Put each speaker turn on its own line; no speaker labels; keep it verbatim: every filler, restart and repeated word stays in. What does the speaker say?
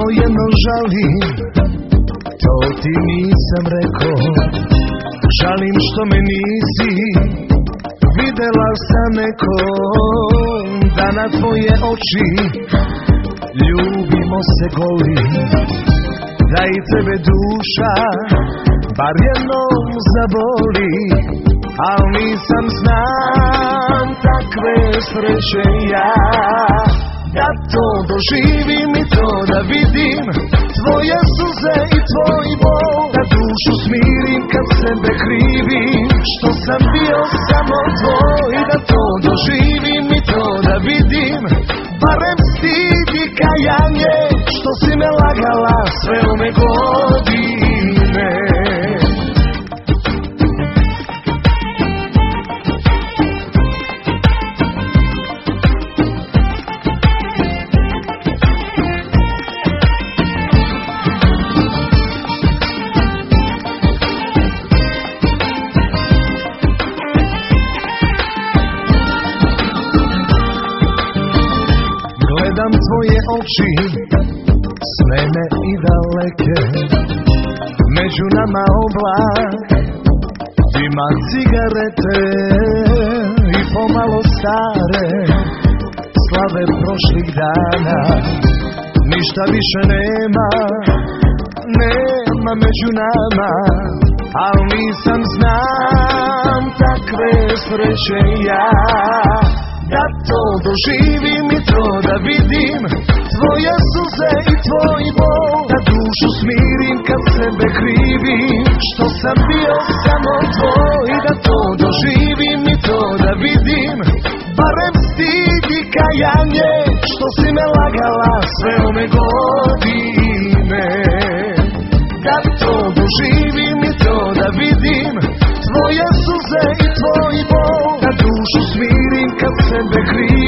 Samo jedno žalim, to ti nisam rekao. Žalim što me nisi videla sa nekom, da na tvoje oči ljubimo se goli, da i tebe duša bar jednom zaboli. Al nisam znam takve sreće ja, da to doživim i to da vidim tvoje suze i tvoj bol, da dušu smirim kad sebe krivim što sam bio samo tvoj, da to doživim i to da vidim barem stid i kajanje što si me lagala sve ove godine. Gledam tvoje oči, smene i daleke, među nama oblak dima cigarete i pomalo stare slave prošlih dana. Ništa više nema, nema među nama, al nisam znam takve sreće ja, da to doživim i to da vidim tvoje suze i tvoj bol, da dušu smirim kad sebe krivim što sam bio samo tvoj, da to doživim i to da vidim barem stid i kajanje što si me lagala sve ove godine. Da to doživim i to da vidim tvoje suze i tvoj bol, da dušu smirim kad sebe krivim